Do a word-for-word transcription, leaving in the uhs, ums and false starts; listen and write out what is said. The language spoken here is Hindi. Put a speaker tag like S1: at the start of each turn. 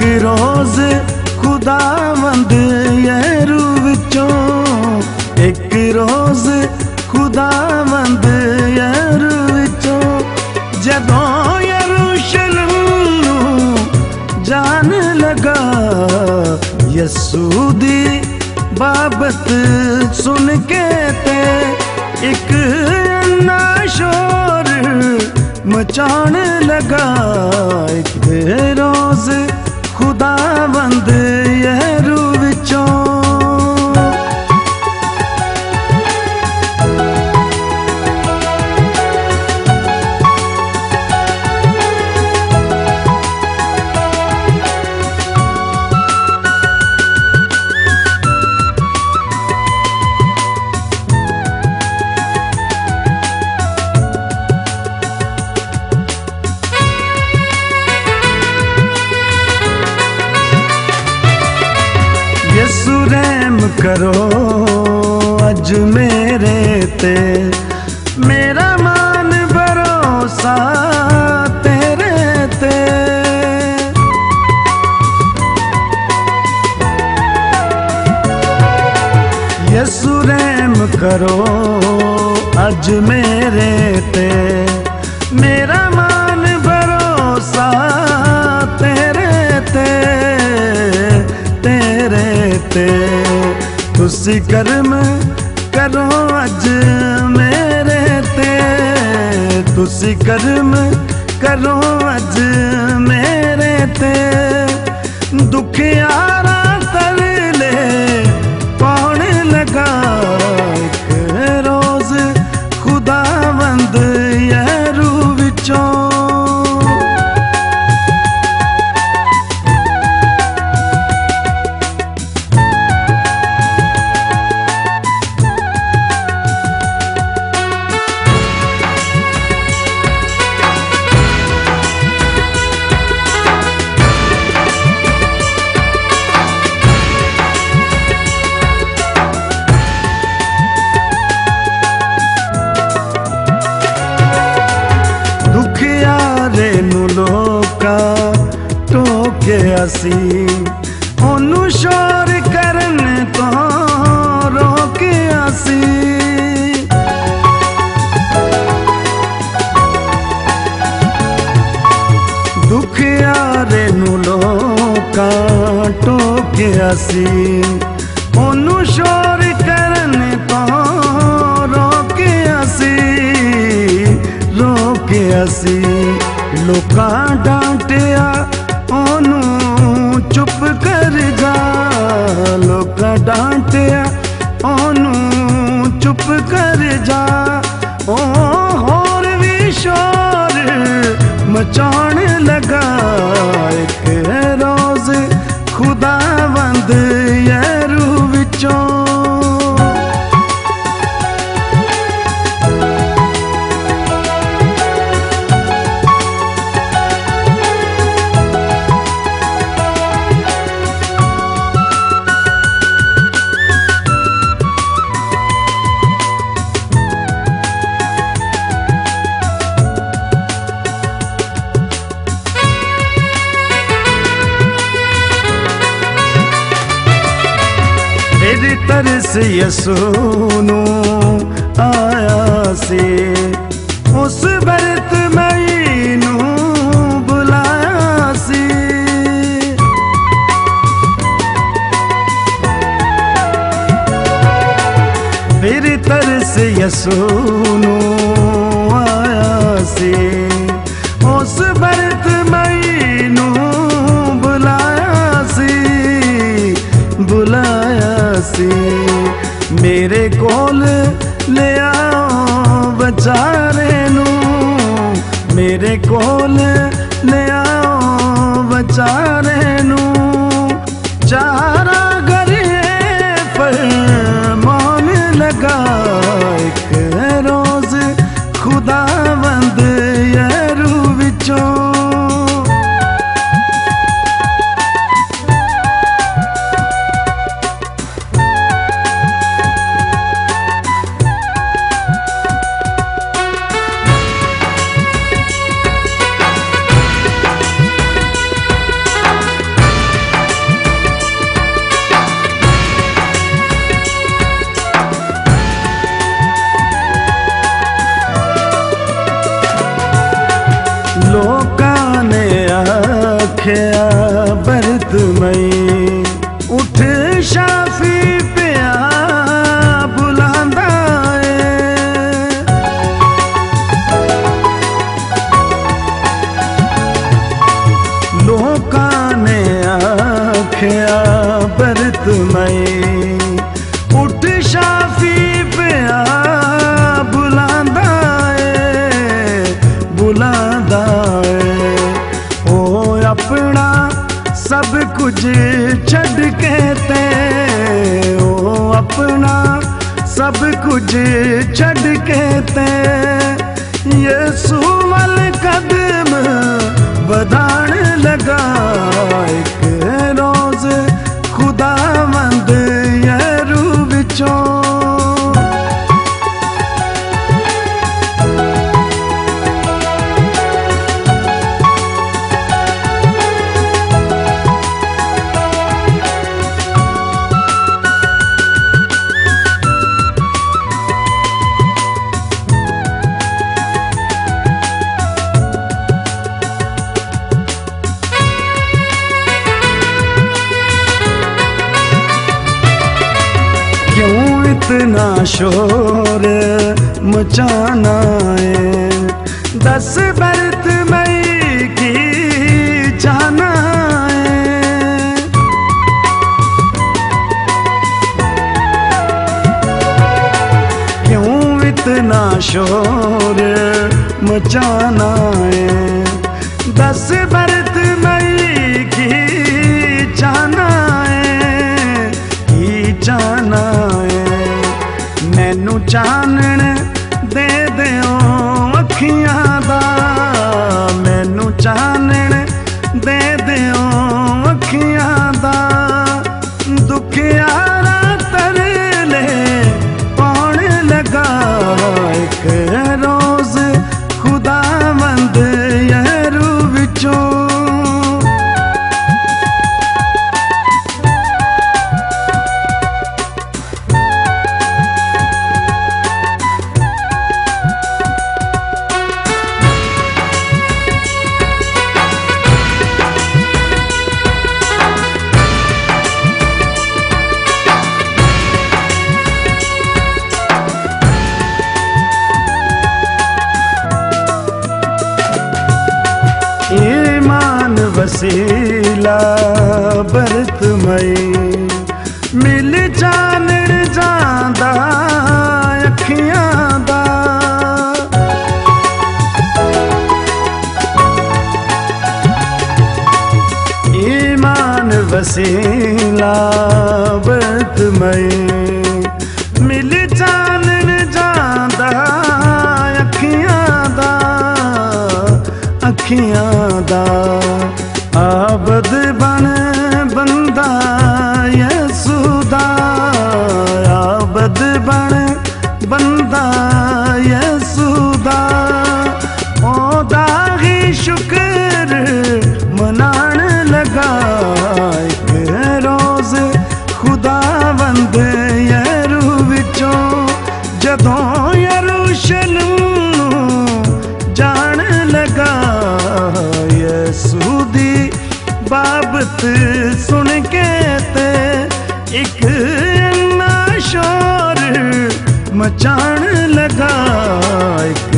S1: रोज खुदावंद यरू विचों, एक रोज खुदावंद यरू विचों, जदों यरूशलेम नूं जान लगा, यसू दी बाबत सुन के ते एक अन्ना शोर मचान लगा। एक रोज खुदावंद यरू विचों, यसू रहम करो अज मेरे ते, मेरा मान भरोसा तेरे ते। यसू रहम करो अज मेरे ते, मेरा मान भरोसा तेरे ते, तेरे ते। तुसी कर्म करो अज मेरे ते, तुसी कर्म करो अज मेरे ते। दुखियारा तरले पाउण लगा, एक रोज खुदावंद यरू विचों। लोका टोके असी ओनू शोर करन तो रोके असी। दुखियारे नू लोका टोके असी ओनू शोर करन तो रोके असी, रोके असी। लोकां डांटिया ओनू चुप कर जा, लोकां डांटिया ओनू चुप कर जा। ओ होर भी शोर मचाण लगा, एक रोज खुदावंद यरू विचों। तरस यसू नूं आया सी, उस बरत मई नूं बुलाया सी। फिर तरस यसू नूं आया सी, उस बरत मई नूं बुलाया सी, बुलाया सी। मेरे कोल ले आओ बचारे नू, मेरे कोल ले आओ बचारे नू। चारा गरिए फरमान लगा, एक रोज खुदावंद यरू विचों। सब कुछ छड़ के ते ओ अपना सब कुछ छड़ के ते यीशु वल कदम बढ़ाण लगा। एक रोज खुदावंद यरू विचों इतना शोर मचाना है, दस बरत मई की जाना है। क्यों इतना शोर मचाना है, दस बरत मई की जाना है, की जाना है। मैनू चानण दे दिओ अखियां दा, मैनू चानण दे दिओ अखियां दा। दुखियारा तरले पाउण लगा। एक रोज खुदावंद यरू विचों ईमान वसीला बरत मई मिल जानण जांदा अखियां दा। ईमान वसीला बरत मई मिल जानण जांदा अखियां दा, अखियां दा। आबद बन बंदा यीशु दा, आबद बन बंदा यीशु दा। ओदा ही शुक्र मनाण लगा। एक रोज खुदावंद यरू विचों जदों यरूशलेम जान लगा। यीशु दी बाबत सुन के ते एक इन्ना शोर मचाण लगा। एक